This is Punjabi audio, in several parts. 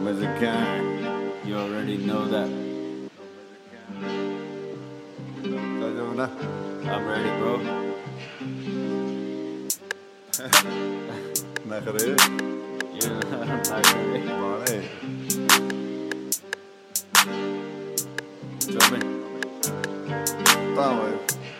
Music Gang. You already know that. I'm ready, bro. ਨਖਰੇ You're not ready. ਵਾਲੇ Jumping. ਤਾਂ ਓਏ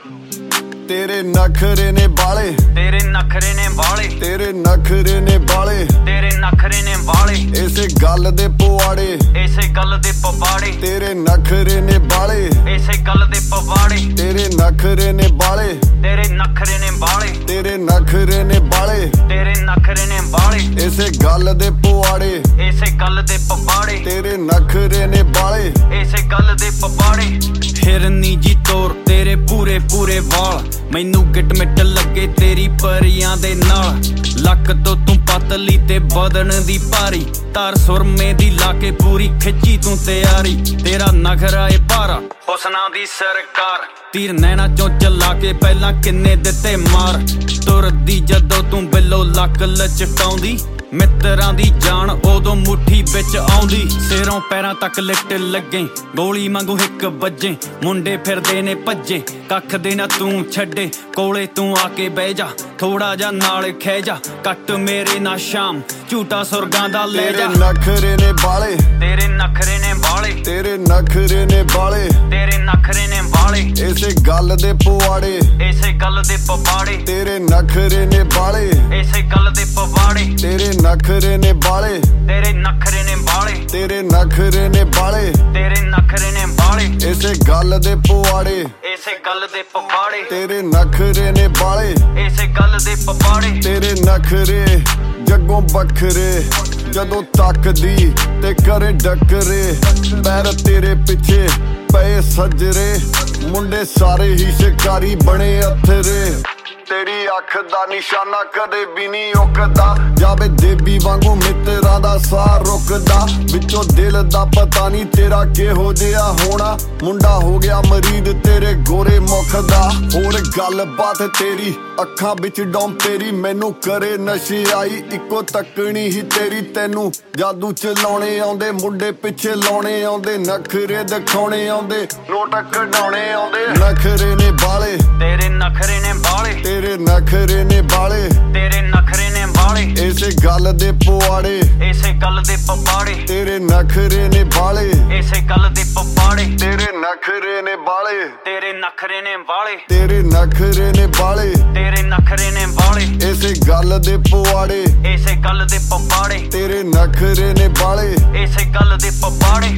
ਤੇਰੇ ਨਖਰੇ ਨੇ ਬਾਲੇ ਤੇਰੇ ਨਖਰੇ ਨੇ ਬਾਲੇ ਤੇਰੇ ਨਖਰੇ ਨੇ ਬਾਲੇ ਤੇਰੇ ਨਖਰੇ ਨੇ ਬਾਲੇ ਇਸੇ ਗੱਲ ਦੇ ਪਵਾੜੇ ਇਸੇ ਗੱਲ ਦੇ ਪਵਾੜੇ ਤੇਰੇ ਨਖਰੇ ਨੇ ਬਾਲੇ ਇਸੇ ਗੱਲ ਦੇ ਪਵਾੜੇ ਤੇਰੇ ਨਖਰੇ ਨੇ ਬਾਲੇ ਤੇਰੇ ਨਖਰੇ ਨੇ ਬਾਲੇ ਤੇਰੇ ਨਖਰੇ ਨੇ ਬਾਲੇ ਤੇਰੇ ਨਖਰੇ ਨੇ ਬਾਲੇ ਇਸੇ ਗੱਲ ਦੇ ਪਵਾੜੇ ਇਸੇ ਗੱਲ ਦੇ ਪਵਾੜੇ ਤੇਰੇ ਨਖਰੇ ਨੇ ਬਾਲੇ ਇਸੇ ਗੱਲ ਦੇ ਪਵਾੜੇ ਹਿਰਨੀ ਜੀ ਤੋਰ ਤੇਰੇ ਪੂਰੇ ਪੂਰੇ ਵਾਲ ਮੈਨੂੰ ਗਿੱਟ ਮਿੱਟ ਲੱਗੇ ਤੇਰੀ ਪਰੀਆਂ ਦੇ ਨਾਲ ਲੱਕ ਤੋਂ ਤੂੰ ਪਤਲੀ ਤੇ ਬਦਨ ਦੀ ਭਾਰੀ ਤਾਰ ਸੁਰਮੇ ਦੀ ਲਾ ਕੇ ਪੂਰੀ ਖਿੱਚੀ ਤੂੰ ਤਿਆਰੀ ਤੇਰਾ ਨਖਰਾ ਏ ਭਾਰਾ ਹੁਸਨਾ ਦੀ ਸਰਕਾਰ ਤੀਰ ਨੈਣਾ ਚੋਂ ਚਲਾ ਕੇ ਪਹਿਲਾਂ ਕਿੰਨੇ ਦਿੱਤੇ ਮਾਰ ਤੁਰਦੀ ਜਦੋਂ ਤੂੰ ਬਿੱਲੋ ਲੱਕ ਲਚਕਾਉਂਦੀ ਮਿੱਤਰਾਂ ਦੀ ਜਾਨ ਉਦੋਂ ਮੁੱਠੀ ਵਿੱਚ ਆਉਂਦੀ ਸਿਰੋਂ ਪੈਰਾਂ ਤੱਕ ਲਿੱਟ ਲੱਗੇ ਗੋਲੀ ਵਾਂਗੂ ਹਿੱਕ ਵੱਜੇ ਮੁੰਡੇ ਫਿਰਦੇ ਨੇ ਭੱਜੇ ਕੱਖ ਦੇ ਨਾ ਤੂੰ ਛੱਡੇ ਕੋਲੇ ਤੂੰ ਆ ਕੇ ਬਹਿ ਜਾ ਥੋੜਾ ਜਾ ਨਾਲ ਖਹਿ ਜਾ ਕੱਟ ਮੇਰੇ ਨਾਲ ਸ਼ਾਮ ਝੂਟਾ ਸੁਰਗਾਂ ਦਾ ਲੈ ਤੇਰੇ ਜਾ ਨਖਰੇ ਨੇ ਬਾਲੇ ਤੇਰੇ ਨਖਰੇ ਨੇ ਬਾਲੇ ਤੇਰੇ ਨਖਰੇ ਨੇ ਬਾਲੇ ਤੇਰੇ ਨਖਰੇ ਨੇ ਬਾਲੇ ਇਸੇ ਗੱਲ ਦੇ ਪਵਾੜੇ ਇਸੇ ਗੱਲ ਦੇ ਪਵਾੜੇ ਤੇਰੇ ਨਖਰੇ ਨੇ ਬਾਲੇ ਇਸੇ ਗੱਲ ਦੇ ਪਵਾੜੇ ਤੇਰੇ ਨਖਰੇ ਨੇ ਬਾਲੇ ਤੇਰੇ ਨਖਰੇ ਨੇ ਬਾਲੇ ਤੇਰੇ ਨਖਰੇ ਨੇ ਬਾਲੇ ਤੇਰੇ ਨਖਰੇ ਨੇ ਬਾਲੇ ਇਸੇ ਗੱਲ ਦੇ ਪਵਾੜੇ ਇਸੇ ਗੱਲ ਦੇ ਪਵਾੜੇ ਤੇਰੇ ਨਖਰੇ ਨੇ ਬਾਲੇ ਇਸੇ ਗੱਲ ਦੇ ਪਵਾੜੇ ਤੇਰੇ ਨਖਰੇ ਜੱਗੋਂ ਵੱਖਰੇ ਜਦੋਂ ਤੱਕਦੀ ਤੇ ਕਰੇ ਡੱਕਰੇ ਪੈਰ ਤੇਰੇ ਪਿੱਛੇ ਪਏ ਸੱਜਰੇ ਮੁੰਡੇ ਸਾਰੇ ਹੀ ਸ਼ਿਕਾਰੀ ਬਣੇ ਅਥਰੇ ਤੇਰੀ ਅੱਖ ਦਾ ਨਿਸ਼ਾਨਾ ਕਦੇ ਵੀ ਨਹੀਂ ਉਕਦਾ ਜਾਵੇ ਦੇਵੀ ਵਾਂਗੂ ਮਿੱਤਰਾਂ ਦਾ ਸਾਹ ਰੁਕਦਾ ਵਿੱਚੋਂ ਦਿਲ ਦਾ ਪਤਾ ਨਹੀਂ ਤੇਰਾ ਕਿਹੋ ਜਿਹਾ ਹੋਣਾ ਮੁੰਡਾ ਹੋ ਗਿਆ ਮਰੀਦ ਤੇਰੇ ਗੋਰੇ ਮੁਖ ਦਾ ਹੋਰ ਗੱਲਬਾਤ ਤੇਰੀ ਅੱਖਾਂ ਵਿੱਚ ਡੌਮ ਤੇਰੀ ਮੈਨੂੰ ਕਰੇ ਨਸ਼ੇ ਆਈ ਇੱਕੋ ਤੱਕਣੀ ਹੀ ਤੇਰੀ ਤੈਨੂੰ ਜਾਦੂ ਚਲਾਉਣੇ ਆਉਂਦੇ ਮੁੰਡੇ ਪਿੱਛੇ ਲਾਉਣੇ ਆਉਂਦੇ ਨਖਰੇ ਦਿਖਾਉਣੇ ਆਉਂਦੇ ਨੋਟ ਕਢਾਉਣੇ ਆਉਂਦੇ ਨਖਰੇ ਨੇ ਬਾਲੇ ਤੇਰੇ ਨਖਰੇ ਨੇ ਬਾਲੇ ਤੇਰੇ ਨਖਰੇ ਨੇ ਬਾਲੇ ਤੇਰੇ ਨਖਰੇ ਨੇ ਬਾਲੇ ਇਸੇ ਗੱਲ ਦੇ ਪਵਾੜੇ ਇਸੇ ਗੱਲ ਦੇ ਪਵਾੜੇ ਤੇਰੇ ਨਖਰੇ ਨੇ ਬਾਲੇ ਇਸੇ ਗੱਲ ਦੇ ਪਵਾੜੇ ਤੇਰੇ ਨਖਰੇ ਨੇ ਬਾਲੇ ਤੇਰੇ ਨਖਰੇ ਨੇ ਬਾਲੇ ਤੇਰੇ ਨਖਰੇ ਨੇ ਬਾਲੇ ਤੇਰੇ ਨਖਰੇ ਨੇ ਬਾਲੇ ਇਸੇ ਗੱਲ ਦੇ ਪਵਾੜੇ ਇਸੇ ਗੱਲ ਦੇ ਪਵਾੜੇ ਤੇਰੇ ਨਖਰੇ ਨੇ ਬਾਲੇ ਇਸੇ ਗੱਲ ਦੇ ਪਵਾੜੇ